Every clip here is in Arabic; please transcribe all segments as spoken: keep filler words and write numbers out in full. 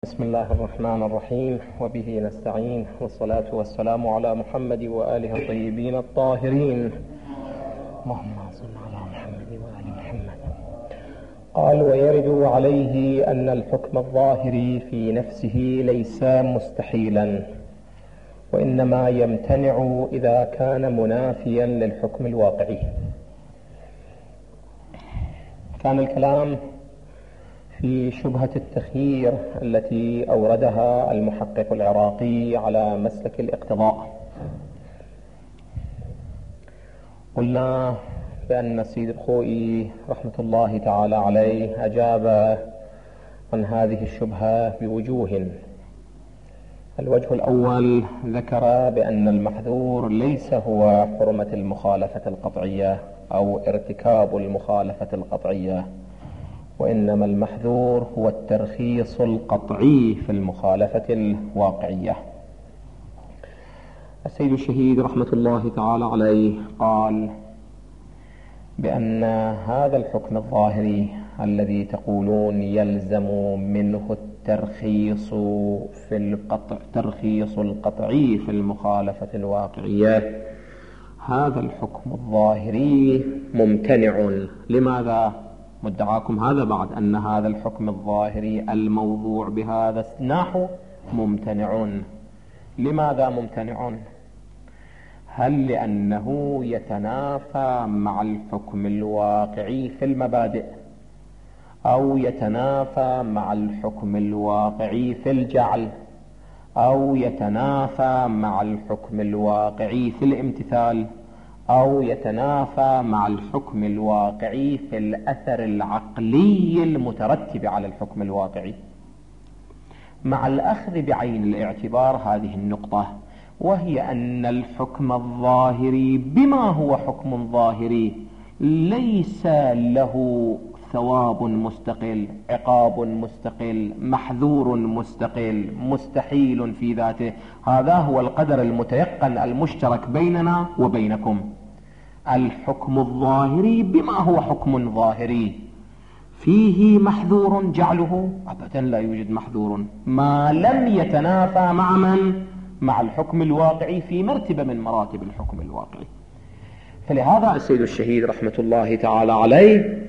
بسم الله الرحمن الرحيم، وبه نستعين، والصلاة والسلام على محمد وآله الطيبين الطاهرين. اللهم صل على محمد وآل محمد. قال: ويرد عليه أن الحكم الظاهري في نفسه ليس مستحيلا، وإنما يمتنع إذا كان منافيا للحكم الواقعي. كان الكلام في شبهة التخيير التي أوردها المحقق العراقي على مسلك الاقتضاء. قلنا بأن السيد الخوئي رحمة الله تعالى عليه أجاب عن هذه الشبهة بوجوه. الوجه الأول ذكر بأن المحذور ليس هو حرمة المخالفة القطعية أو ارتكاب المخالفة القطعية، وإنما المحذور هو الترخيص القطعي في المخالفة الواقعية. السيد الشهيد رحمة الله تعالى عليه قال بأن هذا الحكم الظاهري الذي تقولون يلزم منه الترخيص في القطع ترخيص القطعي في المخالفة الواقعية، هذا الحكم الظاهري ممتنع. لماذا؟ مدعاكم هذا بعد أن هذا الحكم الظاهري الموضوع بهذا النحو ممتنع. لماذا ممتنع؟ هل لأنه يتنافى مع الحكم الواقعي في المبادئ، أو يتنافى مع الحكم الواقعي في الجعل، أو يتنافى مع الحكم الواقعي في الامتثال، أو يتنافى مع الحكم الواقعي في الأثر العقلي المترتب على الحكم الواقعي؟ مع الأخذ بعين الاعتبار هذه النقطة، وهي أن الحكم الظاهري بما هو حكم ظاهري ليس له ثواب مستقل، عقاب مستقل، محذور مستقل، مستحيل في ذاته. هذا هو القدر المتيقن المشترك بيننا وبينكم. الحكم الظاهري بما هو حكم ظاهري فيه محذور جعله؟ أبدا لا يوجد محذور ما لم يتنافى مع من؟ مع الحكم الواقعي في مرتبة من مراتب الحكم الواقعي. فلهذا السيد الشهيد رحمة الله تعالى عليه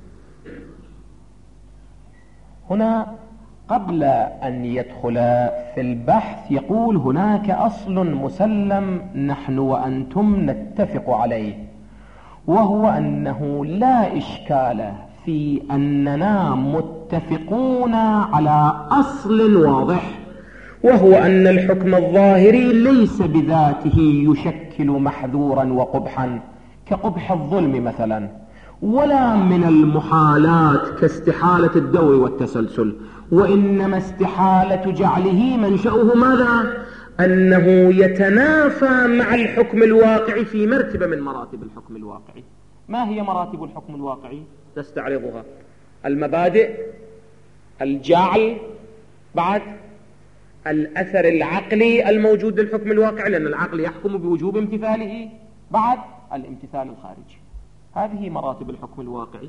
هنا قبل أن يدخل في البحث يقول: هناك أصل مسلم نحن وأنتم نتفق عليه، وهو أنه لا إشكال في أننا متفقون على أصل واضح، وهو أن الحكم الظاهري ليس بذاته يشكل محذورا وقبحا كقبح الظلم مثلا، ولا من المحالات كاستحالة الدور والتسلسل، وإنما استحالة جعله منشأه ماذا؟ أنه يتنافى مع الحكم الواقعي في مرتبة من مراتب الحكم الواقعي. ما هي مراتب الحكم الواقعي؟ نستعرضها: المبادئ، الجعل، بعد الأثر العقلي الموجود للحكم الواقعي، لأن العقل يحكم بوجوب امتثاله، بعد الامتثال الخارجي. هذه مراتب الحكم الواقعي.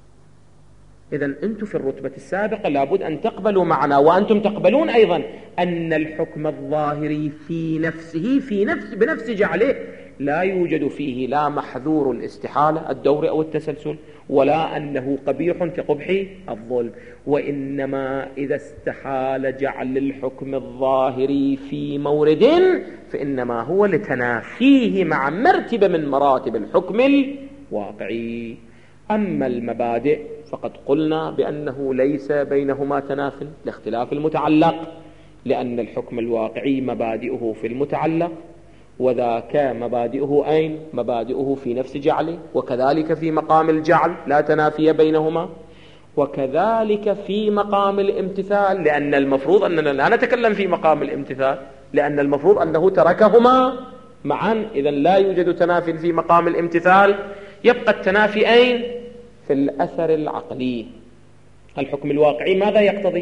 إذن أنتم في الرتبة السابقة لابد أن تقبلوا معنا، وأنتم تقبلون أيضا أن الحكم الظاهري في نفسه في نفس بنفس جعله لا يوجد فيه لا محذور الاستحالة الدور أو التسلسل، ولا أنه قبيح كقبح الظلم، وإنما إذا استحال جعل الحكم الظاهري في مورد فإنما هو لتنافيه مع مرتبة من مراتب الحكم الواقعي. أما المبادئ فقد قلنا بأنه ليس بينهما تناف لاختلاف المتعلق، لأن الحكم الواقعي مبادئه في المتعلق، وذاك مبادئه أين؟ مبادئه في نفس جعله، وكذلك في مقام الجعل لا تنافي بينهما، وكذلك في مقام الامتثال، لأن المفروض أننا لا نتكلم في مقام الامتثال، لأن المفروض أنه تركهما معا. إذن لا يوجد تنافي في مقام الامتثال، يبقى التنافي أين؟ في الأثر العقلي. الحكم الواقعي ماذا يقتضي؟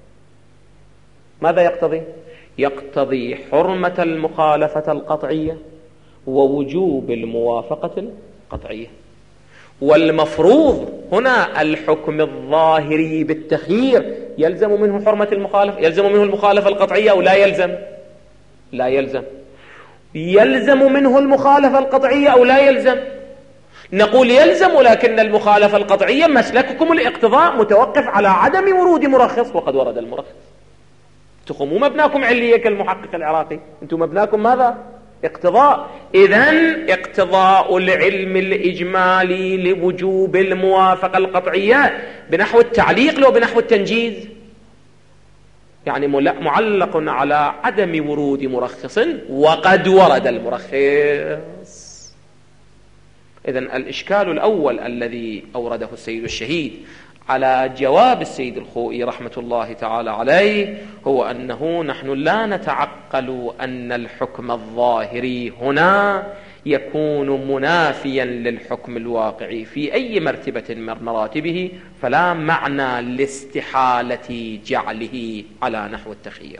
ماذا يقتضي؟ يقتضي حرمة المخالفة القطعية ووجوب الموافقة القطعية. والمفروض هنا الحكم الظاهري بالتخيير يلزم منه حرمة المخالفة، يلزم منه المخالفة القطعية أو لا يلزم؟ لا يلزم. يلزم منه المخالفة القطعية أو لا يلزم؟ نقول يلزم، ولكن المخالفة القطعية مسلككم الاقتضاء متوقف على عدم ورود مرخص، وقد ورد المرخص. انتم مو مبناكم علية كالمحقق العراقي، انتم مبناكم ماذا؟ اقتضاء. إذن اقتضاء العلم الإجمالي لوجوب الموافقة القطعية بنحو التعليق لو بنحو التنجيز، يعني معلق على عدم ورود مرخص وقد ورد المرخص. إذن الإشكال الأول الذي أورده السيد الشهيد على جواب السيد الخوئي رحمة الله تعالى عليه هو أنه نحن لا نتعقل أن الحكم الظاهري هنا يكون منافيا للحكم الواقعي في أي مرتبة من مراتبه، فلا معنى لاستحالة جعله على نحو التخيير.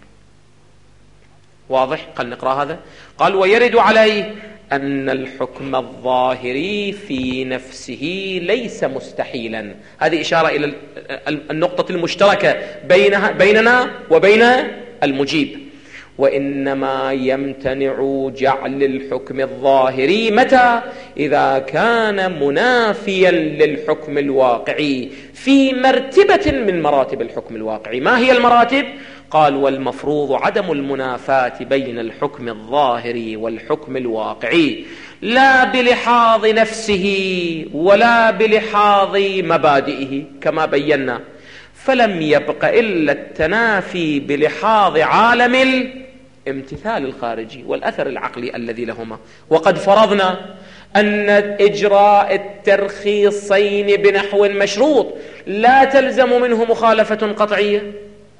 واضح؟ قال نقرأ هذا. قال ويرد عليه أن الحكم الظاهري في نفسه ليس مستحيلا. هذه إشارة إلى النقطة المشتركة بينها بيننا وبين المجيب. وإنما يمتنع جعل الحكم الظاهري متى؟ إذا كان منافيا للحكم الواقعي في مرتبة من مراتب الحكم الواقعي. ما هي المراتب؟ قال والمفروض عدم المنافاة بين الحكم الظاهري والحكم الواقعي، لا بلحاظ نفسه ولا بلحاظ مبادئه كما بينا، فلم يبق إلا التنافي بلحاظ عالم الامتثال الخارجي والأثر العقلي الذي لهما. وقد فرضنا أن إجراء الترخيصين بنحو مشروط لا تلزم منه مخالفة قطعية،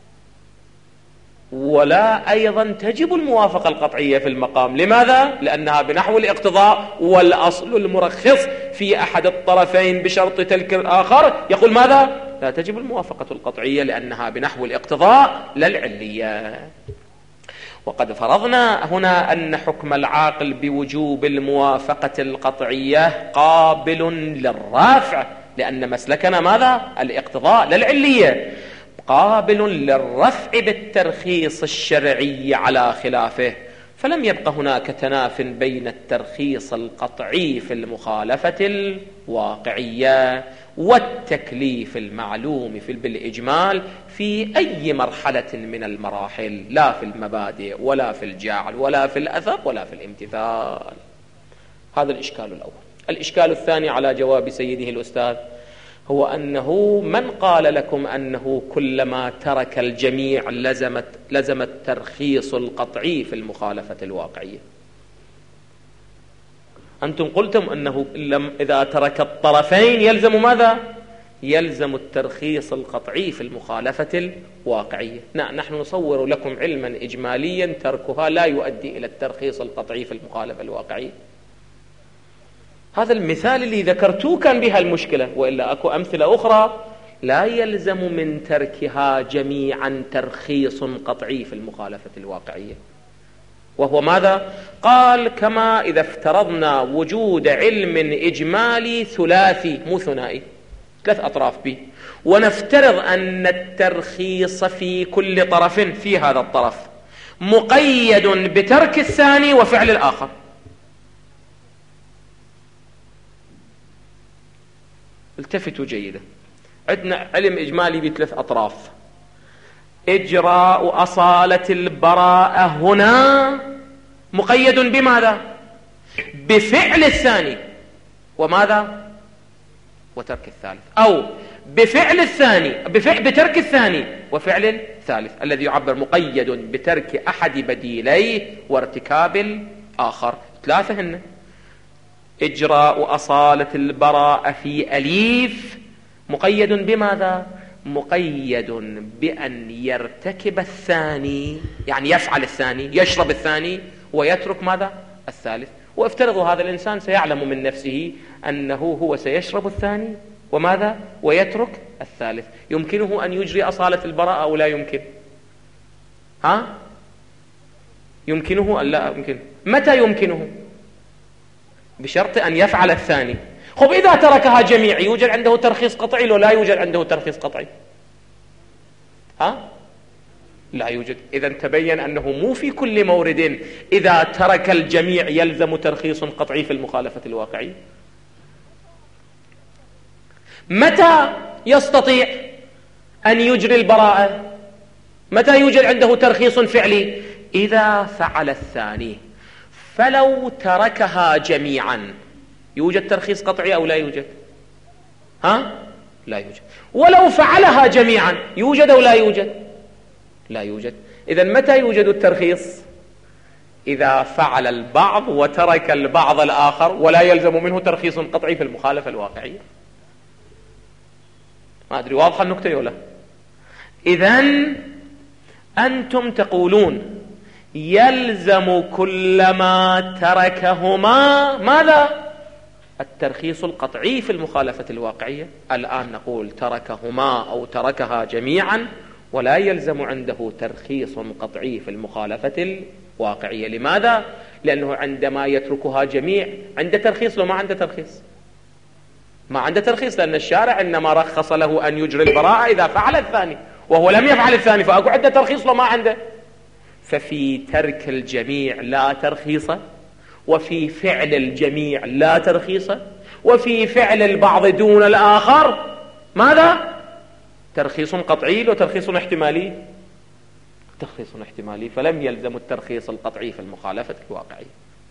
ولا أيضا تجب الموافقة القطعية في المقام. لماذا؟ لأنها بنحو الاقتضاء، والأصل المرخص في أحد الطرفين بشرط تلك الآخر يقول ماذا؟ لا تجب الموافقة القطعية لأنها بنحو الاقتضاء لا العلية. وقد فرضنا هنا أن حكم العاقل بوجوب الموافقة القطعية قابل للرافع، لأن مسلكنا ماذا؟ الاقتضاء لا العلية، قابل للرفع بالترخيص الشرعي على خلافه. فلم يبق هناك تناف بين الترخيص القطعي في المخالفة الواقعية والتكليف المعلوم في بالإجمال في أي مرحلة من المراحل، لا في المبادئ ولا في الجعل ولا في الأثر ولا في الامتثال. هذا الإشكال الأول. الإشكال الثاني على جواب سيده الأستاذ هو أنه من قال لكم أنه كلما ترك الجميع لزمت لزم الترخيص القطعي في المخالفة الواقعية؟ أنتم قلتم أنه إذا ترك الطرفين يلزم ماذا؟ يلزم الترخيص القطعي في المخالفة الواقعية. نحن نصور لكم علما إجماليا تركها لا يؤدي إلى الترخيص القطعي في المخالفة الواقعية. هذا المثال اللي ذكرتوه كان بها المشكلة، وإلا أكو أمثلة أخرى لا يلزم من تركها جميعا ترخيص قطعي في المخالفة الواقعية. وهو ماذا؟ قال كما إذا افترضنا وجود علم إجمالي ثلاثي مو ثنائي، ثلاث أطراف به، ونفترض أن الترخيص في كل طرف في هذا الطرف مقيد بترك الثاني وفعل الآخر. التفتوا جيدا، عندنا علم إجمالي بثلاث أطراف. إجراء أصالة البراءة هنا مقيد بماذا؟ بفعل الثاني وماذا؟ وترك الثالث، أو بفعل الثاني بفعل بترك الثاني وفعل الثالث الذي يعبر مقيد بترك أحد بديليه وارتكاب الآخر. ثلاثة هن. إجراء أصالة البراءة في أليف مقيد بماذا؟ مقيد بأن يرتكب الثاني، يعني يفعل الثاني، يشرب الثاني ويترك ماذا؟ الثالث. وافترضوا هذا الإنسان سيعلم من نفسه أنه هو سيشرب الثاني وماذا؟ ويترك الثالث. يمكنه أن يجري أصالة البراءة أو لا يمكن؟ ها؟ يمكنه أن لا يمكن؟ متى يمكنه؟ بشرط أن يفعل الثاني. خب إذا تركها جميع يوجد عنده ترخيص قطعي لو لا يوجد عنده ترخيص قطعي؟ ها؟ لا يوجد. إذا تبين أنه مو في كل مورد إذا ترك الجميع يلزم ترخيص قطعي في المخالفة الواقعية. متى يستطيع أن يجري البراءة؟ متى يوجد عنده ترخيص فعلي؟ إذا فعل الثاني. فلو تركها جميعا يوجد ترخيص قطعي أو لا يوجد؟ ها؟ لا يوجد. ولو فعلها جميعا يوجد أو لا يوجد؟ لا يوجد. إذا متى يوجد الترخيص؟ إذا فعل البعض وترك البعض الآخر ولا يلزم منه ترخيص قطعي في المخالفة الواقعية. ما أدري واضحة النكتة ولا؟ إذن أنتم تقولون يلزم كل ما تركهما ماذا؟ الترخيص القطعي في المخالفة الواقعية. الآن نقول تركهما أو تركها جميعا ولا يلزم عنده ترخيص قطعي في المخالفة الواقعية. لماذا؟ لأنه عندما يتركها جميع عنده ترخيص لو ما عنده ترخيص؟ ما عنده ترخيص، لأن الشارع إنما رخص له أن يجري البراءة إذا فعل الثاني، وهو لم يفعل الثاني، فأقول عنده ترخيص لو ما عنده. ففي ترك الجميع لا ترخيص، وفي فعل الجميع لا ترخيص، وفي فعل البعض دون الآخر ماذا؟ ترخيص قطعي وترخيص احتمالي. ترخيص احتمالي، فلم يلزم الترخيص القطعي في المخالفة الواقعية.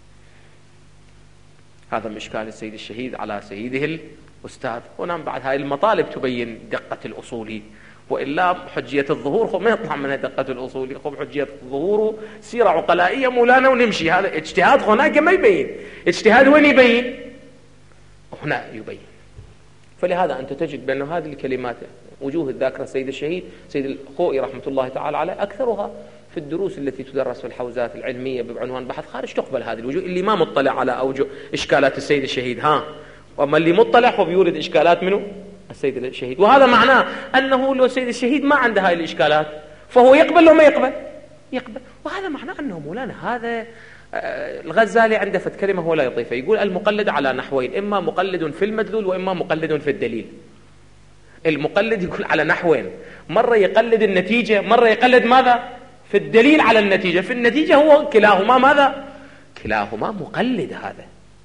هذا من إشكال السيد الشهيد على سيده الأستاذ. ونعم بعد هاي المطالب تبين دقة الأصولي، وإلا حجية الظهور خب ما يطلع منها دقة الأصولي، خب حجية الظهور سيرة عقلائية مولانا ونمشي. هذا اجتهاد هناك ما يبين. اجتهاد وين يبين؟ هنا يبين. فلهذا أنت تجد بأن هذه الكلمات وجوه الذاكرة السيد الشهيد سيد الخوئي رحمة الله تعالى عليه أكثرها في الدروس التي تدرس في الحوزات العلمية بعنوان بحث خارج تقبل هذه الوجوه. اللي ما مطلع على أوجه إشكالات السيد الشهيد ها، وأما اللي مطلع هو بيولد إشكالات منه السيد الشهيد. وهذا معناه أنه لو السيد الشهيد ما عنده هاي الإشكالات فهو يقبل لو ما يقبل يقبل. وهذا معناه أنه مولانا هذا الغزالي عنده فت كلمة هو لا يضيفها، يقول المقلد على نحوين، إما مقلد في المدلول وإما مقلد في الدليل. المقلد يقول على نحوين، مرة يقلد النتيجة، مرة يقلد ماذا؟ في الدليل على النتيجة. في النتيجة هو كلاهما ماذا؟ كلاهما مقلد. هذا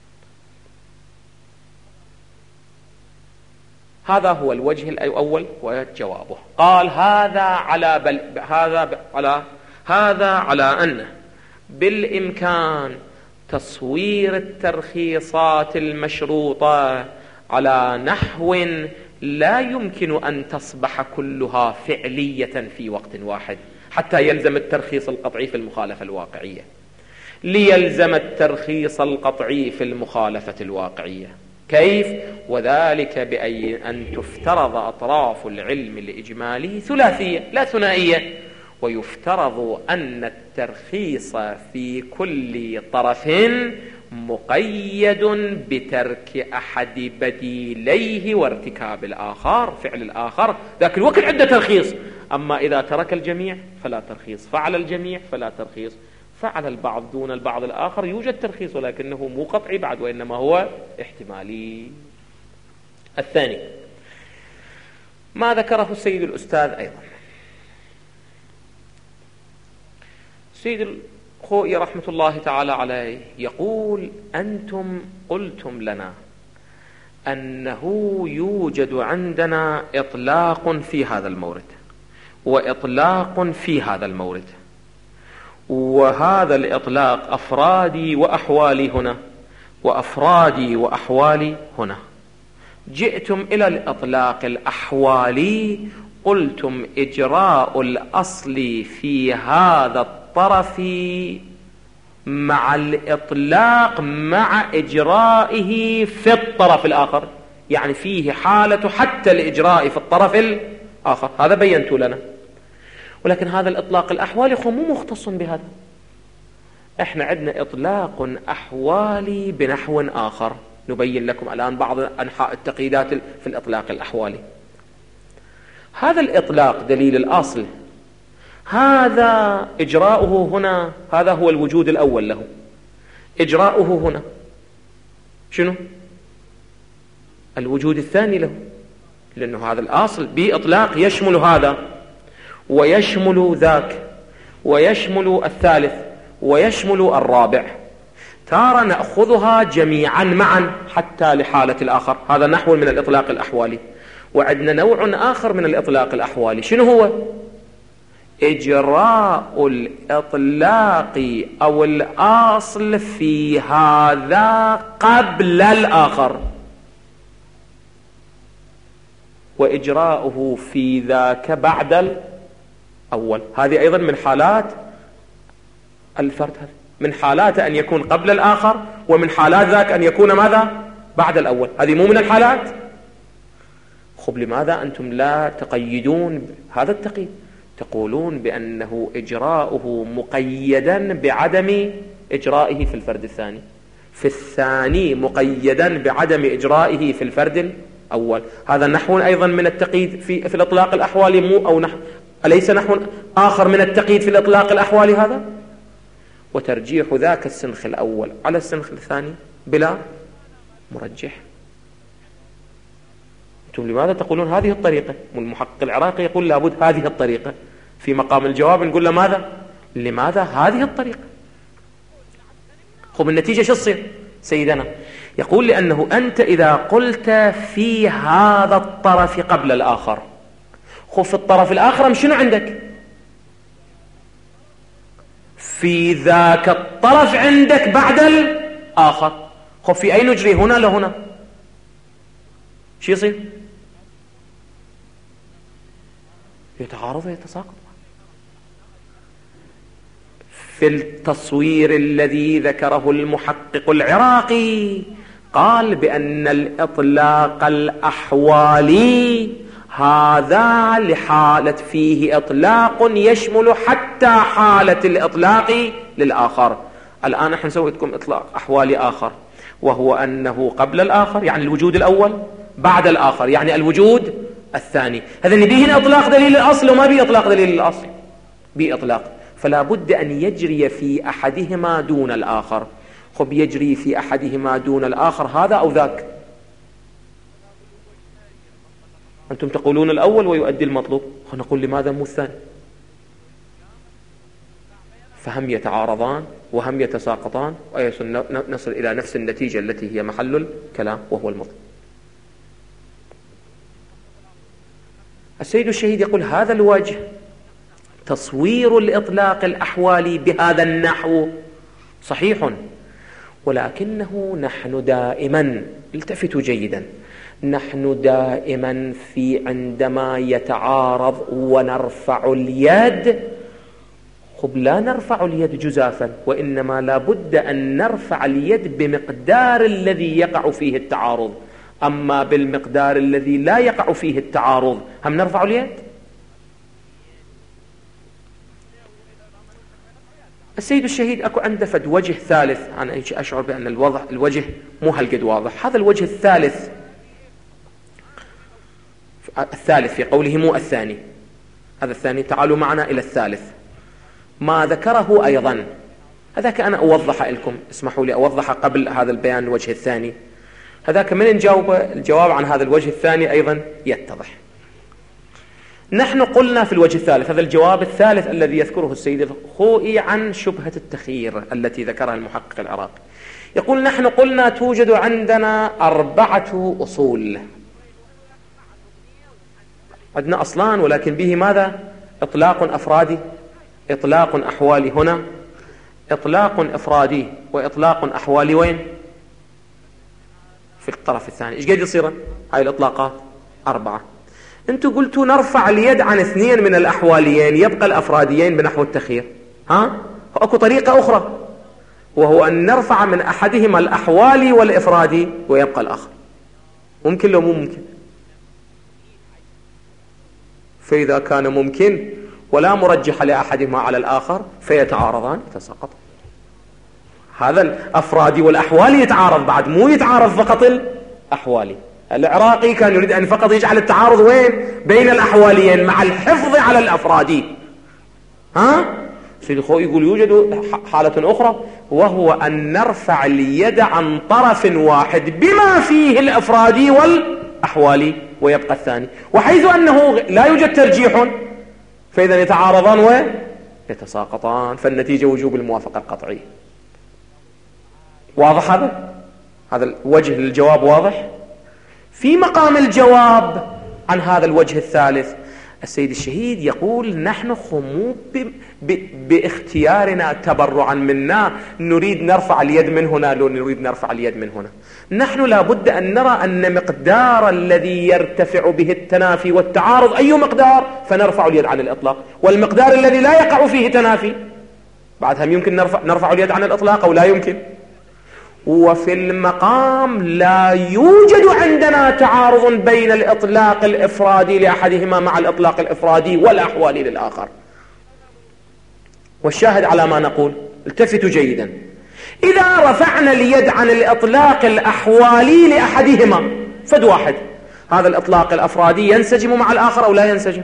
هذا هو الوجه الأول وجوابه. قال هذا على بل هذا على هذا على أن بالإمكان تصوير الترخيصات المشروطة على نحو لا يمكن أن تصبح كلها فعلية في وقت واحد حتى يلزم الترخيص القطعي في المخالفة الواقعية. ليلزم الترخيص القطعي في المخالفة الواقعية كيف؟ وذلك بأن تفترض أطراف العلم الإجمالي ثلاثية لا ثنائية، ويفترض أن الترخيص في كل طرف مقيد بترك أحد بديليه وارتكاب الآخر فعل الآخر. ذاك الوقت عنده ترخيص. أما إذا ترك الجميع فلا ترخيص، فعل الجميع فلا ترخيص، فعل البعض دون البعض الآخر يوجد ترخيص، ولكنه مو قطعي بعد وإنما هو احتمالي. الثاني ما ذكره السيد الأستاذ أيضا. السيد الخوئي رحمة الله تعالى عليه يقول أنتم قلتم لنا أنه يوجد عندنا إطلاق في هذا المورد وإطلاق في هذا المورد، وهذا الإطلاق أفرادي وأحوالي هنا وأفرادي وأحوالي هنا. جئتم إلى الإطلاق الأحوالي قلتم إجراء الأصل في هذا الطرف مع الإطلاق مع إجرائه في الطرف الآخر، يعني فيه حالة حتى الإجراء في الطرف الآخر. هذا بينت لنا. ولكن هذا الإطلاق الأحوالي هو مو مختص بهذا. احنا عندنا إطلاق أحوالي بنحو آخر، نبين لكم الآن بعض أنحاء التقييدات في الإطلاق الأحوالي. هذا الإطلاق دليل الأصل، هذا إجراؤه هنا، هذا هو الوجود الأول له. إجراؤه هنا شنو؟ الوجود الثاني له، لأنه هذا الأصل بإطلاق يشمل هذا، ويشمل ذاك ويشمل الثالث ويشمل الرابع. تارة نأخذها جميعا معا حتى لحالة الآخر، هذا نحو من الإطلاق الأحوالي. وعندنا نوع آخر من الإطلاق الأحوالي، شنو هو؟ إجراء الإطلاق أو الأصل في هذا قبل الآخر، وإجراؤه في ذاك بعد الأول. هذه أيضا من حالات الفرد، هذا من حالات أن يكون قبل الآخر، ومن حالات ذاك أن يكون ماذا؟ بعد الأول. هذه مو من الحالات. خب لماذا أنتم لا تقيدون هذا التقييد؟ تقولون بأنه إجراؤه مقيدا بعدم إجرائه في الفرد الثاني، في الثاني مقيدا بعدم إجرائه في الفرد الأول. هذا نحو أيضا من التقييد في, في الإطلاق الأحوالي، مو أو نحو أليس نحو آخر من التقييد في الإطلاق الأحوالي هذا؟ وترجيح ذاك السنخ الأول على السنخ الثاني بلا مرجح. أنتم لماذا تقولون هذه الطريقة؟ والمحقق العراقي يقول لابد هذه الطريقة. في مقام الجواب نقول له ماذا؟ لماذا هذه الطريقة؟ خب النتيجة شو تصير سيدنا؟ يقول لأنه أنت إذا قلت في هذا الطرف قبل الآخر، خب في الطرف الآخر شنو عندك؟ في ذاك الطرف عندك بعد الآخر. خب في أي نجري، هنا لهنا؟ شو يصير؟ يتعارض ويتساقط. في التصوير الذي ذكره المحقق العراقي قال بأن الإطلاق الأحوالي هذا لحالة فيه إطلاق يشمل حتى حالة الإطلاق للآخر. الآن نحن نسوي لكم إطلاق أحوالي آخر، وهو أنه قبل الآخر يعني الوجود الأول، بعد الآخر يعني الوجود الثاني. هذا نبيه هنا إطلاق دليل الأصل، وما بيه إطلاق دليل الأصل، بيه إطلاق. فلا بد أن يجري في أحدهما دون الآخر. خب يجري في أحدهما دون الآخر هذا أو ذاك؟ أنتم تقولون الأول ويؤدي المطلوب، نقول لماذا مو الثاني؟ فهم يتعارضان وهم يتساقطان، ونصل إلى نفس النتيجة التي هي محل الكلام وهو المطلوب. السيد الشهيد يقول هذا الوجه تصوير الإطلاق الأحوالي بهذا النحو صحيح، ولكنه نحن دائما، التفتوا جيدا، نحن دائما في عندما يتعارض ونرفع اليد، خب لا نرفع اليد جزافا، وإنما لا بد أن نرفع اليد بمقدار الذي يقع فيه التعارض. أما بالمقدار الذي لا يقع فيه التعارض هم نرفع اليد؟ السيد الشهيد أكو عنده فد وجه ثالث، أنا أشعر بأن الوضع الوجه مو هالقد واضح. هذا الوجه الثالث الثالث في قوله مو الثاني، هذا الثاني. تعالوا معنا إلى الثالث ما ذكره أيضا، هذاك أنا أوضح لكم، اسمحوا لي أوضح قبل هذا البيان الوجه الثاني. هذاك من نجاوب الجواب عن هذا الوجه الثاني أيضا يتضح. نحن قلنا في الوجه الثالث، هذا الجواب الثالث الذي يذكره السيد الخوئي عن شبهة التخيير التي ذكرها المحقق العراقي، يقول نحن قلنا توجد عندنا أربعة أصول، عندنا أصلان ولكن به ماذا؟ إطلاق أفرادي، إطلاق أحوالي هنا، إطلاق إفرادي، وإطلاق أحوالي وين؟ في الطرف الثاني. إيش قد يصير هاي الإطلاقات؟ أربعة. أنتوا قلتوا نرفع اليد عن اثنين من الأحواليين، يبقى الأفراديين بنحو التخيير. ها؟ أكو طريقة أخرى، وهو أن نرفع من أحدهما الأحوالي والإفرادي ويبقى الآخر. ممكن لو مو ممكن؟ فإذا كان ممكن ولا مرجح لأحدهما على الآخر فيتعارضان يتساقط. هذا الأفرادي والأحوالي يتعارض بعد، مو يتعارض فقط الأحوالي. العراقي كان يريد أن فقط يجعل التعارض وين؟ بين الأحواليين مع الحفظ على الأفرادي. ها؟ سيد الخوئي يقول يوجد حالة أخرى، وهو أن نرفع اليد عن طرف واحد بما فيه الأفرادي والأحوالي ويبقى الثاني. وحيث أنه لا يوجد ترجيح فإذا يتعارضان ويتساقطان، فالنتيجة وجوب الموافقة القطعية. واضح هذا؟ هذا الوجه للجواب واضح. في مقام الجواب عن هذا الوجه الثالث السيد الشهيد يقول: نحن خمو ب... ب... باختيارنا تبرعا منا نريد نرفع اليد من هنا، لو نريد نرفع اليد من هنا. نحن لابد أن نرى أن مقدار الذي يرتفع به التنافي والتعارض أي مقدار، فنرفع اليد عن الإطلاق. والمقدار الذي لا يقع فيه تنافي بعد هم يمكن نرفع, نرفع اليد عن الإطلاق أو لا يمكن. وفي المقام لا يوجد عندنا تعارض بين الإطلاق الإفرادي لأحدهما مع الإطلاق الإفرادي والأحوالي للآخر. والشاهد على ما نقول، التفتوا جيدا، إذا رفعنا اليد عن الإطلاق الأحوالي لأحدهما فد واحد، هذا الإطلاق الأفرادي ينسجم مع الآخر أو لا ينسجم؟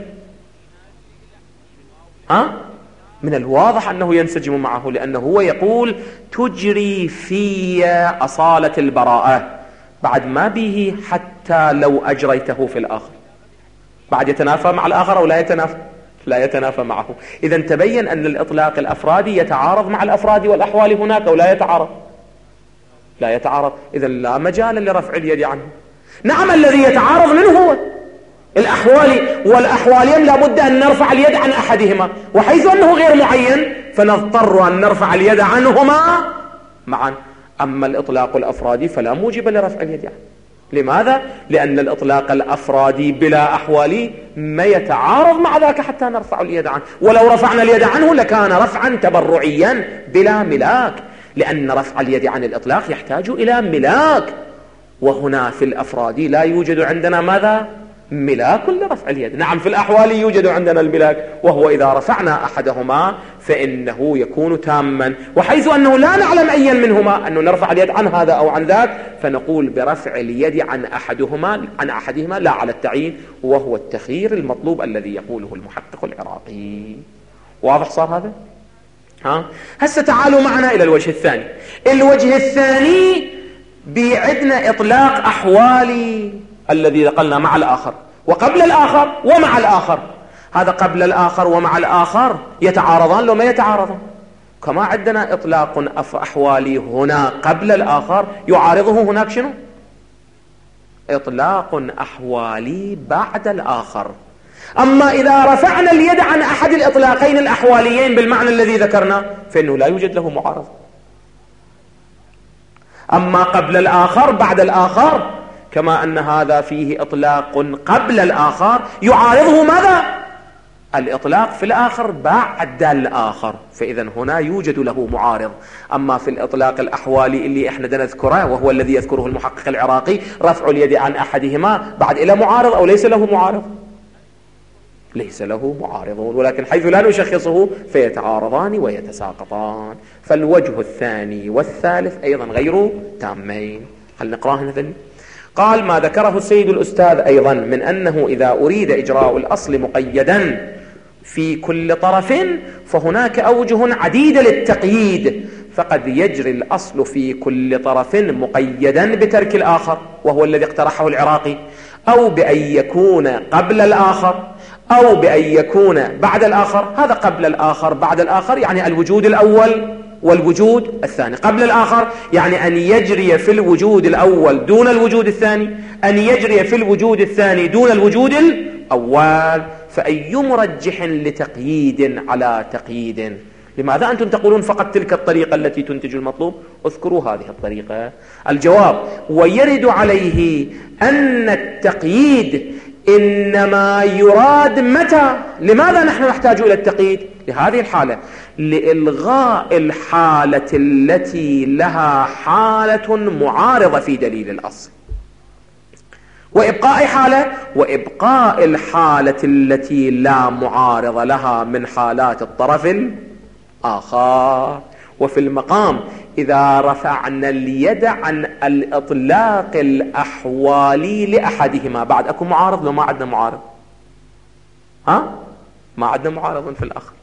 ها؟ من الواضح أنه ينسجم معه، لأنه هو يقول: تجري في أصالة البراءة، بعد ما به حتى لو أجريته في الآخر. بعد يتنافى مع الآخر أو لا يتنافى؟ لا يتنافى معه. إذا تبين أن الإطلاق الأفرادي يتعارض مع الأفراد والأحوال هناك أو لا يتعارض؟ لا يتعارض. إذا لا مجال لرفع اليد عنه. نعم، الذي يتعارض منه هو الأحوالي، والأحوالين لابد أن نرفع اليد عن أحدهما، وحيث أنه غير معين فنضطر أن نرفع اليد عنهما معا. أما الإطلاق الأفرادي فلا موجب لرفع اليد عنه. لماذا؟ لأن الإطلاق الأفرادي بلا أحوالي ما يتعارض مع ذاك حتى نرفع اليد عنه، ولو رفعنا اليد عنه لكان رفعا تبرعيا بلا ملاك، لأن رفع اليد عن الإطلاق يحتاج إلى ملاك، وهنا في الأفرادي لا يوجد عندنا ماذا؟ ملاك لرفع اليد. نعم، في الأحوال يوجد عندنا الملاك، وهو إذا رفعنا أحدهما فإنه يكون تاما، وحيث أنه لا نعلم أيا منهما أنه نرفع اليد عن هذا أو عن ذاك، فنقول برفع اليد عن أحدهما عن أحدهما لا على التعيين، وهو التخيير المطلوب الذي يقوله المحقق العراقي. واضح صار هذا؟ ها؟ هسه تعالوا معنا إلى الوجه الثاني. الوجه الثاني بيعدنا إطلاق أحوالي الذي قلنا مع الآخر وقبل الآخر ومع الآخر. هذا قبل الآخر ومع الآخر يتعارضان لو ما يتعارضان؟ كما عندنا إطلاق أحوالي هنا قبل الآخر يعارضه هناك شنو؟ إطلاق أحوالي بعد الآخر. أما إذا رفعنا اليد عن أحد الإطلاقين الأحواليين بالمعنى الذي ذكرنا فإنه لا يوجد له معارض. أما قبل الآخر بعد الآخر، كما أن هذا فيه إطلاق قبل الآخر يعارضه ماذا؟ الإطلاق في الآخر بعد الآخر، فإذا هنا يوجد له معارض. أما في الإطلاق الأحوالي اللي إحنا نذكره وهو الذي يذكره المحقق العراقي، رفع اليد عن أحدهما بعد إلى معارض أو ليس له معارض؟ ليس له معارضون، ولكن حيث لا نشخصه فيتعارضان ويتساقطان. فالوجه الثاني والثالث أيضا غير تامين. هل نقرأها نذل؟ قال: ما ذكره السيد الأستاذ أيضا من أنه إذا أريد إجراء الأصل مقيدا في كل طرف فهناك أوجه عديدة للتقييد، فقد يجري الأصل في كل طرف مقيدا بترك الآخر، وهو الذي اقترحه العراقي، أو بأن يكون قبل الآخر، أو بأن يكون بعد الآخر. هذا قبل الآخر بعد الآخر يعني الوجود الأول والوجود الثاني. قبل الآخر يعني أن يجري في الوجود الأول دون الوجود الثاني، أن يجري في الوجود الثاني دون الوجود الأول. فأي مرجح لتقييد على تقييد؟ لماذا أنتم تقولون فقط تلك الطريقة التي تنتج المطلوب؟ اذكروا هذه الطريقة. الجواب: ويرد عليه أن التقييد إنما يراد متى؟ لماذا نحن نحتاج إلى التقييد؟ لهذه الحالة، لإلغاء الحالة التي لها حالة معارضة في دليل الأصل، وإبقاء حالة وإبقاء الحالة التي لا معارض لها من حالات الطرف الآخر. وفي المقام إذا رفعنا اليد عن الإطلاق الأحوالي لأحدهما، بعد أكو معارض لو ما عندنا معارض؟ ها؟ ما عندنا معارض في الآخر.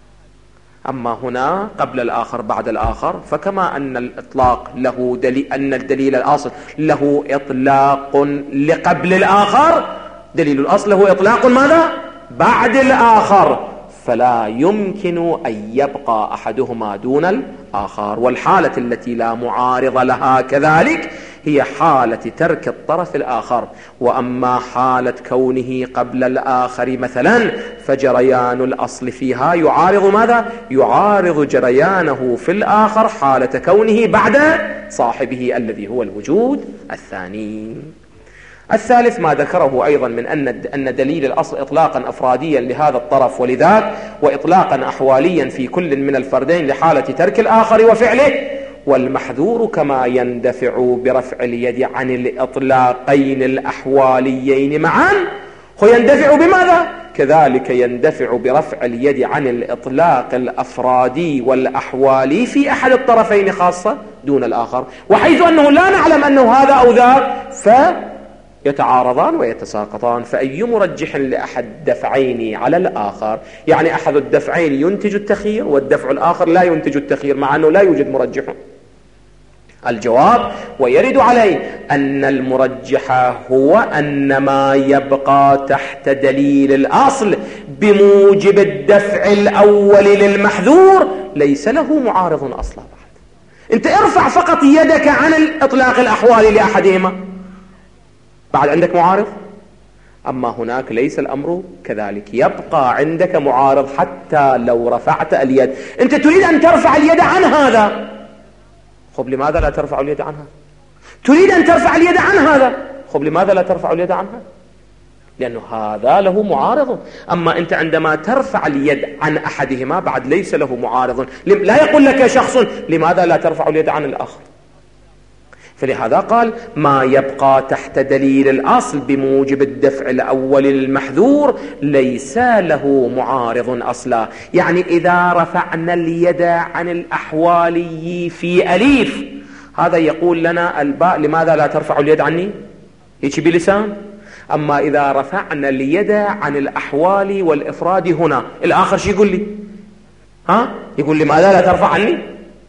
أما هنا قبل الآخر بعد الآخر، فكما أن الإطلاق له دليل، أن الدليل الأصل له إطلاق لقبل الآخر، دليل الأصل له إطلاق ماذا؟ بعد الآخر. فلا يمكن أن يبقى أحدهما دون الآخر. والحالة التي لا معارض لها كذلك هي حالة ترك الطرف الآخر. وأما حالة كونه قبل الآخر مثلا فجريان الأصل فيها يعارض ماذا؟ يعارض جريانه في الآخر حالة كونه بعد صاحبه الذي هو الوجود الثاني. الثالث ما ذكره أيضا من أن أن دليل الأصل إطلاقا أفراديا لهذا الطرف ولذاك، وإطلاقا أحواليا في كل من الفردين لحالة ترك الآخر وفعله. والمحذور كما يندفع برفع اليد عن الإطلاقين الأحواليين معا هو يندفع بماذا؟ كذلك يندفع برفع اليد عن الإطلاق الأفرادي والأحوالي في أحد الطرفين خاصة دون الآخر، وحيث أنه لا نعلم أنه هذا أو ذاك فيتعارضان ويتساقطان. فأي مرجح لأحد دفعين على الآخر، يعني أحد الدفعين ينتج التخيير والدفع الآخر لا ينتج التخيير مع أنه لا يوجد مرجح. الجواب ويرد عليه أن المرجح هو أن ما يبقى تحت دليل الأصل بموجب الدفع الأول للمحذور ليس له معارض أصلا بعد. أنت ارفع فقط يدك عن الإطلاق الأحوالي لأحدهما بعد عندك معارض. أما هناك ليس الأمر كذلك، يبقى عندك معارض حتى لو رفعت اليد. أنت تريد أن ترفع اليد عن هذا، خب لماذا لا ترفع اليد عنها؟ تريد أن ترفع اليد عن هذا، خب لماذا لا ترفع اليد عنها؟ لأنه هذا له معارض. أما أنت عندما ترفع اليد عن أحدهما بعد ليس له معارض، لا يقول لك شخص لماذا لا ترفع اليد عن الآخر. فلهذا قال ما يبقى تحت دليل الأصل بموجب الدفع الأول للمحذور ليس له معارض أصلا. يعني إذا رفعنا اليد عن الأحوالي في أليف، هذا يقول لنا الباء لماذا لا ترفع اليد عني؟ هيك بلسان. أما إذا رفعنا اليد عن الأحوال والإفراد هنا، الآخر شو يقول لي؟ ها؟ يقول لماذا لا ترفع عني؟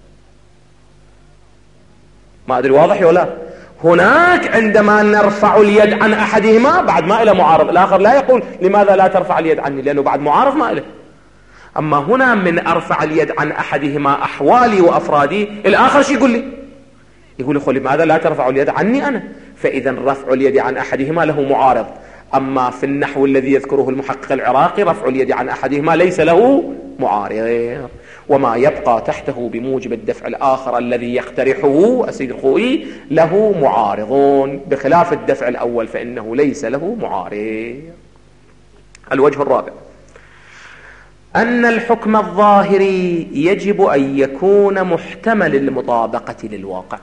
ما أدري واضح ولا؟ هناك عندما نرفع اليد عن أحدهما بعد ما إلى معارض، الآخر لا يقول لماذا لا ترفع اليد عني لأنه بعد معارض ما إله. أما هنا من أرفع اليد عن أحدهما أحوالي وأفرادي، الآخر شو يقول لي؟ يقول لي لماذا لا ترفع اليد عني أنا؟ فإذا رفع اليد عن أحدهما له معارض. أما في النحو الذي يذكره المحقق العراقي رفع اليد عن أحدهما ليس له معارض. وما يبقى تحته بموجب الدفع الآخر الذي يقترحه السيد الخوئي له معارضون، بخلاف الدفع الأول فإنه ليس له معارض. الوجه الرابع أن الحكم الظاهري يجب أن يكون محتمل المطابقة للواقع.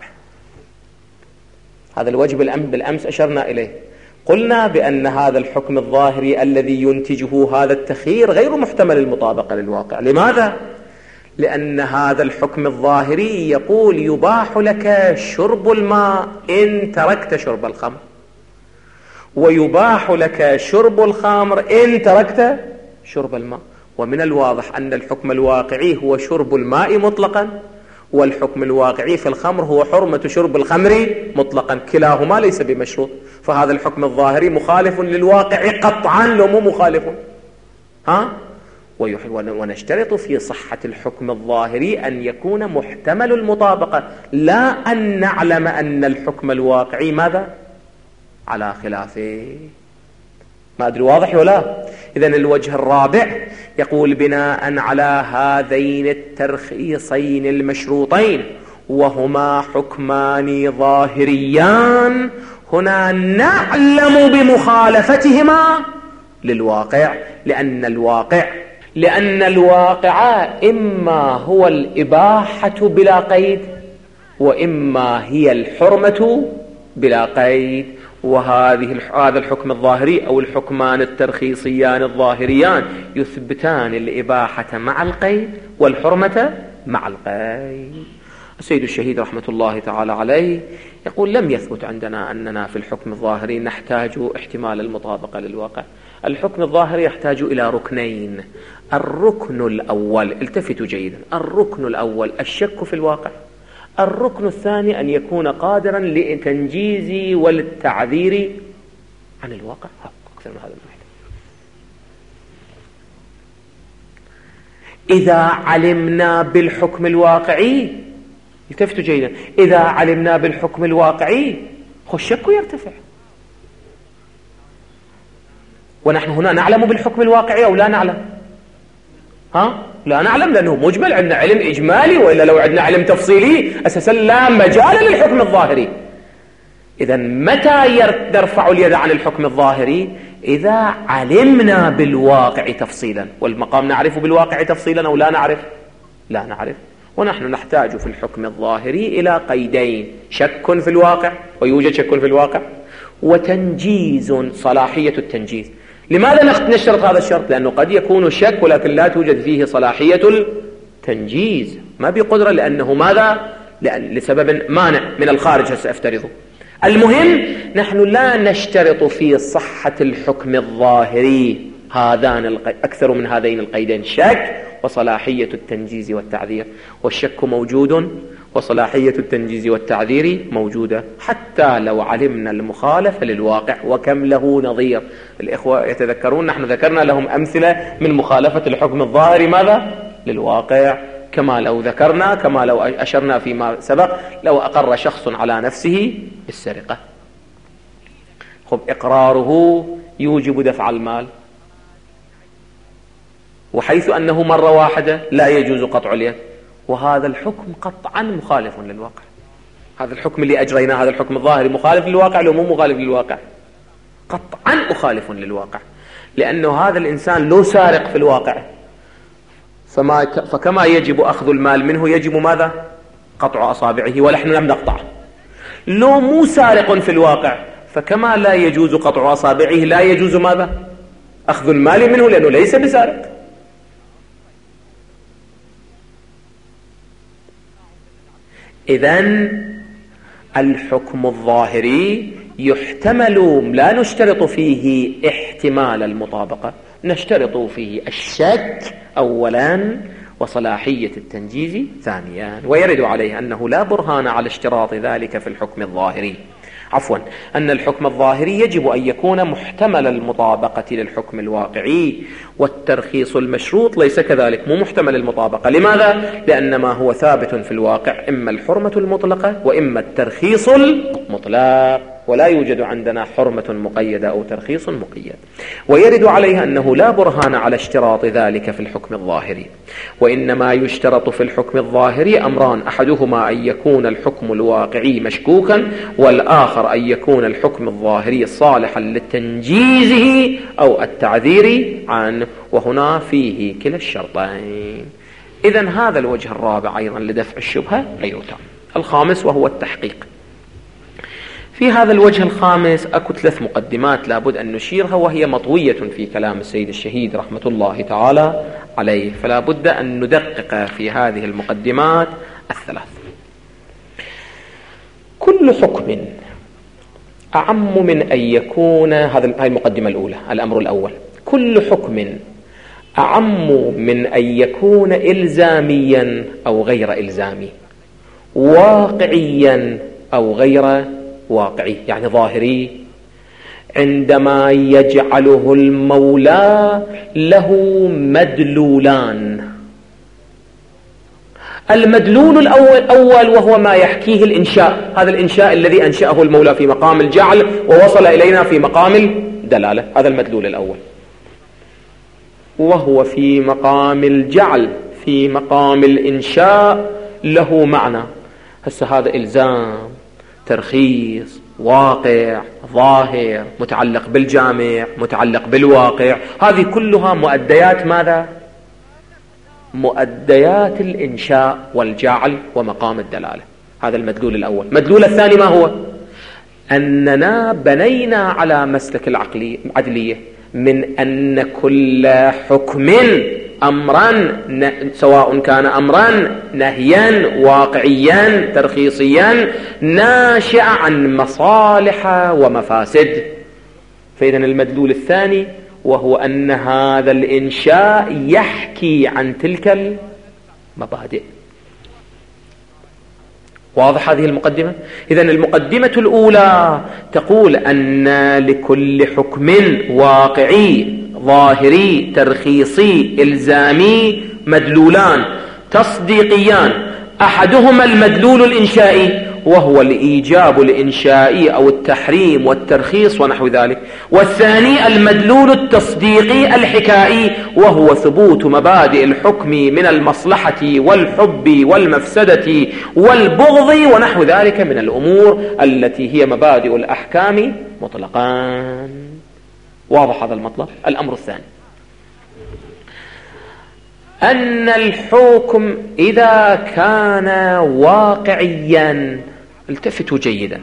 هذا الوجه بالأمس أشرنا إليه، قلنا بأن هذا الحكم الظاهري الذي ينتجه هذا التخيير غير محتمل المطابقة للواقع. لماذا؟ لأن هذا الحكم الظاهري يقول يباح لك شرب الماء إن تركت شرب الخمر، ويباح لك شرب الخمر إن تركت شرب الماء. ومن الواضح أن الحكم الواقعي هو شرب الماء مطلقا، والحكم الواقعي في الخمر هو حرمة شرب الخمر مطلقا، كلاهما ليس بمشروط. فهذا الحكم الظاهري مخالف للواقع قطعا لو مو مخالف. ها؟ ونشترط في صحة الحكم الظاهري أن يكون محتمل المطابقة، لا أن نعلم أن الحكم الواقعي ماذا؟ على خلافه. ما أدري واضح ولا؟ إذن الوجه الرابع يقول بناء على هذين الترخيصين المشروطين وهما حكمان ظاهريان هنا نعلم بمخالفتهما للواقع، لأن الواقع لأن الواقع إما هو الإباحة بلا قيد وإما هي الحرمة بلا قيد. وهذه هذا الحكم الظاهري أو الحكمان الترخيصيان الظاهريان يثبتان الإباحة مع القيد والحرمة مع القيد. السيد الشهيد رحمة الله تعالى عليه يقول لم يثبت عندنا أننا في الحكم الظاهري نحتاج احتمال المطابقة للواقع. الحكم الظاهري يحتاج إلى ركنين. الركن الأول، التفتوا جيدا، الركن الأول الشك في الواقع. الركن الثاني أن يكون قادرا لتنجيز والتعذير عن الواقع. أكثر من هذا الواحد. إذا علمنا بالحكم الواقعي، التفتوا جيدا، إذا علمنا بالحكم الواقعي الشك يرتفع. ونحن هنا نعلم بالحكم الواقعي أو لا نعلم؟ ها؟ لا نعلم، لأنه مجمل، عندنا علم إجمالي، وإلا لو عندنا علم تفصيلي أساسا لا مجال للحكم الظاهري. إذا متى نرفع اليد عن الحكم الظاهري؟ إذا علمنا بالواقع تفصيلا. والمقام نعرف بالواقع تفصيلا أو لا نعرف؟ لا نعرف. ونحن نحتاج في الحكم الظاهري إلى قيدين: شك في الواقع، ويوجد شك في الواقع، وتنجيز، صلاحية التنجيز. لماذا نشترط هذا الشرط؟ لأنه قد يكون شك ولكن لا توجد فيه صلاحية التنجيز، ما بقدرة، لأنه ماذا؟ لأن لسبب مانع من الخارج سأفترضه. المهم نحن لا نشترط في صحة الحكم الظاهري هذان القي... أكثر من هذين القيدين: شك وصلاحية التنجيز والتعذير. والشك موجود وصلاحية التنجيز والتعذير موجودة حتى لو علمنا المخالف للواقع، وكم له نظير. الإخوة يتذكرون نحن ذكرنا لهم أمثلة من مخالفة الحكم الظاهري ماذا؟ للواقع، كما لو ذكرنا كما لو أشرنا فيما سبق لو أقر شخص على نفسه بالسرقة، خب إقراره يوجب دفع المال، وحيث أنه مرة واحدة لا يجوز قطع اليد، وهذا الحكم قطعا مخالف للواقع. هذا الحكم اللي أجريناه، هذا الحكم الظاهري مخالف للواقع لو مو مخالف للواقع؟ قطعا مخالف للواقع، لأنه هذا الإنسان لو سارق في الواقع فما فكما يجب أخذ المال منه يجب ماذا؟ قطع أصابعه، ونحن لم نقطعه. لو مو سارق في الواقع فكما لا يجوز قطع أصابعه لا يجوز ماذا؟ أخذ المال منه، لأنه ليس بسارق. إذن الحكم الظاهري يحتمل، لا نشترط فيه احتمال المطابقة، نشترط فيه الشك أولا وصلاحية التنجيز ثانيا. ويرد عليه أنه لا برهان على اشتراط ذلك في الحكم الظاهري، عفوا أن الحكم الظاهري يجب أن يكون محتمل المطابقة للحكم الواقعي، والترخيص المشروط ليس كذلك، مو محتمل المطابقة. لماذا؟ لأن ما هو ثابت في الواقع إما الحرمة المطلقة وإما الترخيص المطلق، ولا يوجد عندنا حرمة مقيدة أو ترخيص مقيد. ويرد عليه أنه لا برهان على اشتراط ذلك في الحكم الظاهري، وإنما يشترط في الحكم الظاهري أمران: أحدهما أن يكون الحكم الواقعي مشكوكا، والآخر أن يكون الحكم الظاهري صالحا لتنجيزه أو التعذير عنه، وهنا فيه كلا الشرطين. إذن هذا الوجه الرابع أيضا لدفع الشبهة غير تام. الخامس وهو التحقيق. في هذا الوجه الخامس أكو ثلاث مقدمات لابد أن نشيرها، وهي مطوية في كلام السيد الشهيد رحمة الله تعالى عليه، فلا بد أن ندقق في هذه المقدمات الثلاث. كل حكم أعم من أن يكون، هذه المقدمة الأولى، الأمر الأول: كل حكم أعم من أن يكون إلزاميا أو غير إلزامي، واقعيا أو غير واقعي، يعني ظاهري، عندما يجعله المولى له مدلولان. المدلول الأول أول وهو ما يحكيه الإنشاء، هذا الإنشاء الذي أنشأه المولى في مقام الجعل ووصل إلينا في مقام الدلالة، هذا المدلول الأول، وهو في مقام الجعل في مقام الإنشاء له معنى. هسه هذا إلزام، ترخيص، واقع، ظاهر، متعلق بالجامع، متعلق بالواقع، هذه كلها مؤديات ماذا؟ مؤديات الإنشاء والجعل ومقام الدلالة. هذا المدلول الأول. المدلول الثاني ما هو؟ أننا بنينا على مسلك العدلية من أن كل حكم أمرا، سواء كان أمرا نهيا واقعيا ترخيصيا، ناشئ عن مصالح ومفاسد. فإذن المدلول الثاني وهو أن هذا الإنشاء يحكي عن تلك المبادئ. واضح هذه المقدمة؟ إذن المقدمة الأولى تقول أن لكل حكم واقعي ظاهري ترخيصي إلزامي مدلولان تصديقيان، أحدهما المدلول الإنشائي وهو الإيجاب الإنشائي أو التحريم والترخيص ونحو ذلك، والثاني المدلول التصديقي الحكائي وهو ثبوت مبادئ الحكم من المصلحة والحب والمفسدة والبغض ونحو ذلك من الأمور التي هي مبادئ الأحكام مطلقان. واضح هذا المطلب؟ الأمر الثاني أن الحكم إذا كان واقعيا، التفتوا جيدا،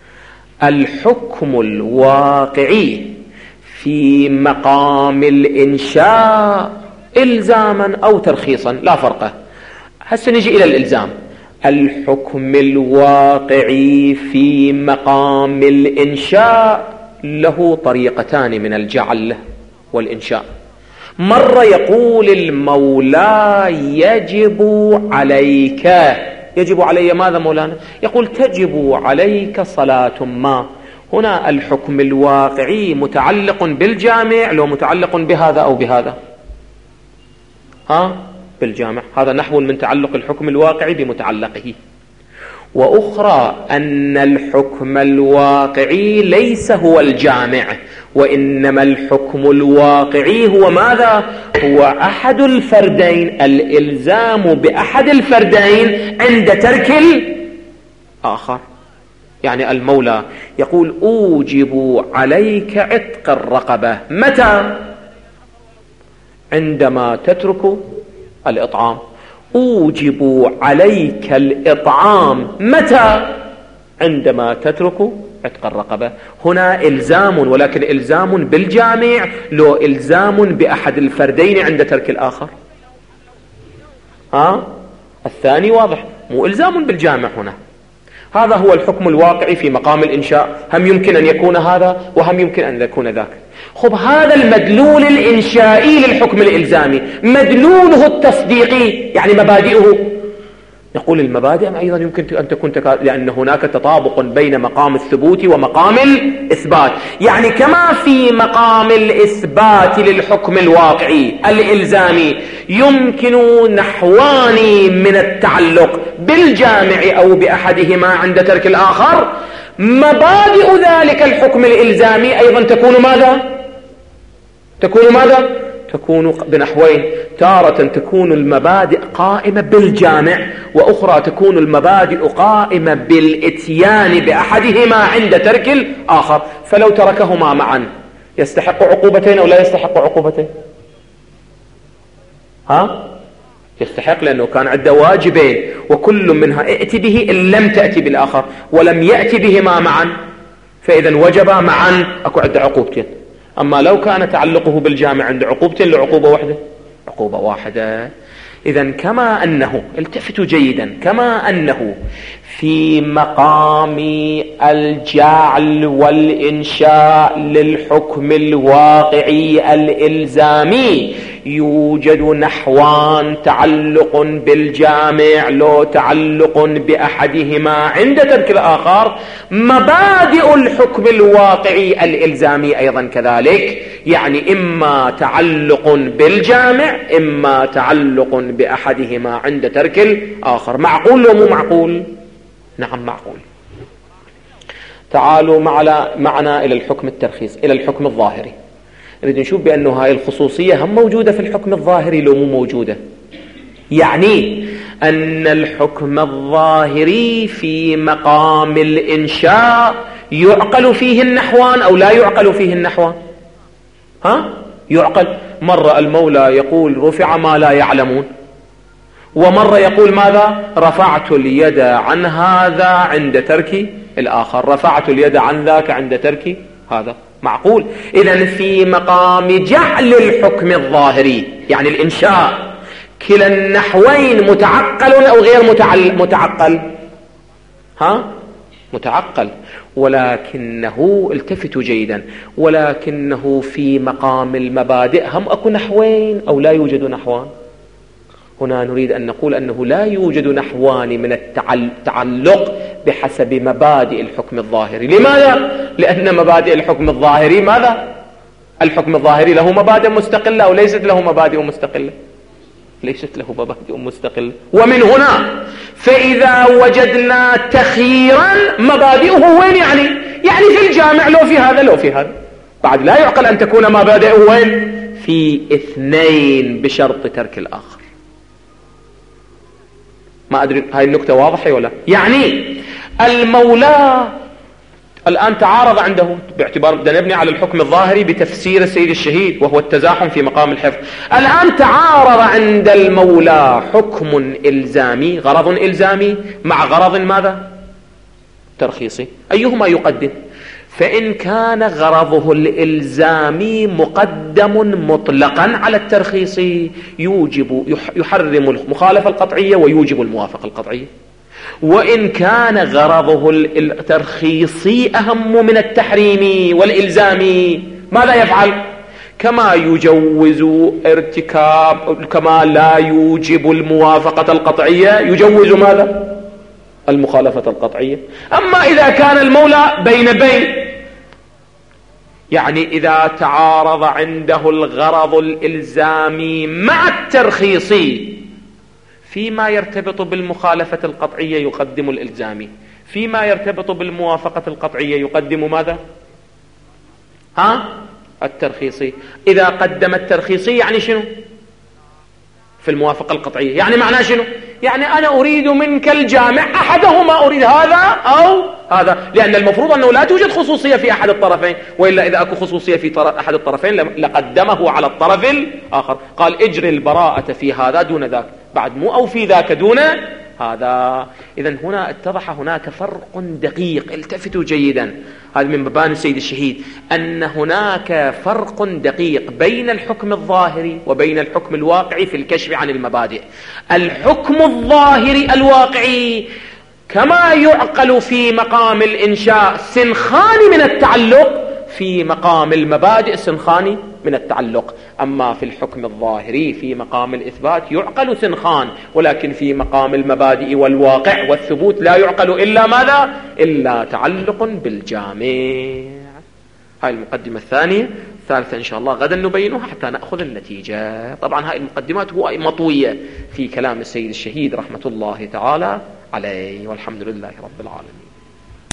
الحكم الواقعي في مقام الإنشاء إلزاما أو ترخيصا لا فرق. هسه نجي إلى الإلزام. الحكم الواقعي في مقام الإنشاء له طريقتان من الجعل والإنشاء. مرة يقول المولى يجب عليك، يجب علي ماذا مولانا؟ يقول تجب عليك صلاة ما. هنا الحكم الواقعي متعلق بالجامع لو متعلق بهذا أو بهذا؟ ها؟ بالجامع. هذا نحو من تعلق الحكم الواقعي بمتعلقه. وأخرى أن الحكم الواقعي ليس هو الجامع، وإنما الحكم الواقعي هو ماذا؟ هو أحد الفردين، الإلزام بأحد الفردين عند ترك الآخر. يعني المولى يقول أوجب عليك عتق الرقبة، متى؟ عندما تترك الإطعام. أوجب عليك الإطعام، متى؟ عندما تترك عتق الرقبة. هنا إلزام، ولكن إلزام بالجامع لو إلزام بأحد الفردين عند ترك الآخر. ها؟ الثاني واضح، مو إلزام بالجامع هنا. هذا هو الحكم الواقعي في مقام الإنشاء. هم يمكن أن يكون هذا وهم يمكن أن يكون ذاك. خب هذا المدلول الإنشائي للحكم الإلزامي، مدلوله التصديقي يعني مبادئه. نقول المبادئ أيضا يمكن أن تكون تكا... لأن هناك تطابق بين مقام الثبوت ومقام الإثبات. يعني كما في مقام الإثبات للحكم الواقعي الإلزامي يمكن نحوان من التعلق بالجامع أو بأحدهما عند ترك الآخر، مبادئ ذلك الحكم الإلزامي أيضا تكون ماذا؟ تكون ماذا؟ تكون بنحوين. تارة تكون المبادئ قائمة بالجامع، وأخرى تكون المبادئ قائمة بالإتيان بأحدهما عند ترك الآخر. فلو تركهما معا يستحق عقوبتين أو لا يستحق عقوبتين؟ ها؟ يستحق، لأنه كان عنده واجبين وكل منها ائتي به إن لم تأتي بالآخر، ولم يأتي بهما معا فإذا وجبا معا أكو عنده عقوبتين. أما لو كان تعلقه بالجامع عند عقوبتين لعقوبة واحدة، عقوبة واحدة. إذن كما أنه، التفتوا جيدا، كما أنه في مقام الجعل والإنشاء للحكم الواقعي الإلزامي يوجد نحوان تعلق بالجامع لو تعلق بأحدهما عند ترك الآخر، مبادئ الحكم الواقعي الإلزامي أيضا كذلك. يعني إما تعلق بالجامع إما تعلق بأحدهما عند ترك الآخر. معقول لو مو معقول؟ نعم معقول. تعالوا معنا إلى الحكم الترخيص، إلى الحكم الظاهري. نريد نشوف بأنه هاي الخصوصية هم موجودة في الحكم الظاهري لو مو موجودة. يعني أن الحكم الظاهري في مقام الإنشاء يعقل فيه النحوان أو لا يعقل فيه النحوان؟ ها؟ يعقل. مرة المولى يقول رفع ما لا يعلمون، ومرة يقول ماذا؟ رفعت اليد عن هذا عند ترك الآخر، رفعت اليد عن ذاك عند ترك هذا. معقول. إذن في مقام جعل الحكم الظاهري يعني الإنشاء كلا النحوين متعقل أو غير متعقل؟ ها؟ متعقل. ولكنه، التفتوا جيدا، ولكنه في مقام المبادئ هم أكو نحوين أو لا يوجد نحوان؟ هنا نريد أن نقول أنه لا يوجد نحوان من التعلق بحسب مبادئ الحكم الظاهري. لماذا؟ لأن مبادئ الحكم الظاهري ماذا؟ الحكم الظاهري له مبادئ مستقلة أو ليست له مبادئ مستقلة؟ ليست له مبادئ مستقلة. ومن هنا فإذا وجدنا تخييرا مبادئه وين؟ يعني يعني في الجامع، لو في هذا لو في هذا. بعد لا يعقل أن تكون مبادئه وين؟ في اثنين بشرط ترك الآخر. ما أدري هاي النكتة واضحة ولا؟ يعني المولى الآن تعارض عنده، باعتبار بدنا نبني على الحكم الظاهري بتفسير السيد الشهيد وهو التزاحم في مقام الحفظ. الآن تعارض عند المولى حكم إلزامي، غرض إلزامي مع غرض ماذا؟ ترخيصي. أيهما يقدم؟ فإن كان غرضه الإلزامي مقدم مطلقا على الترخيصي يوجب يحرم المخالفة القطعية ويوجب الموافقة القطعية. وإن كان غرضه الترخيصي أهم من التحريمي والإلزامي ماذا يفعل؟ كما يجوز ارتكاب، كما لا يوجب الموافقة القطعية يجوز ماذا؟ المخالفة القطعية. أما إذا كان المولى بين بين، يعني إذا تعارض عنده الغرض الإلزامي مع الترخيصي فيما يرتبط بالمخالفة القطعية يقدم الإلزامي، فيما يرتبط بالموافقة القطعية يقدم ماذا؟ ها؟ الترخيصي. إذا قدم الترخيصي يعني شنو؟ في الموافقة القطعية يعني معناه شنو؟ يعني أنا أريد منك الجامع أحدهما، أريد هذا أو هذا، لأن المفروض أنه لا توجد خصوصية في أحد الطرفين، وإلا إذا أكو خصوصية في أحد الطرفين لقدمه على الطرف الآخر. قال اجري البراءة في هذا دون ذاك، بعد مو أو في ذاك دون هذا. إذن هنا اتضح هناك فرق دقيق، التفتوا جيدا، هذا من مباني السيد الشهيد، أن هناك فرق دقيق بين الحكم الظاهري وبين الحكم الواقعي في الكشف عن المبادئ. الحكم الظاهري الواقعي كما يعقل في مقام الإنشاء سنخان من التعلق، في مقام المبادئ سنخان من التعلق. أما في الحكم الظاهري في مقام الإثبات يعقل سنخان، ولكن في مقام المبادئ والواقع والثبوت لا يعقل إلا ماذا؟ إلا تعلق بالجامع. هاي المقدمة الثانية. الثالثة إن شاء الله غدا نبينها حتى نأخذ النتيجة. طبعا هاي المقدمات هو مطوية في كلام السيد الشهيد رحمة الله تعالى عليه، والحمد لله رب العالمين.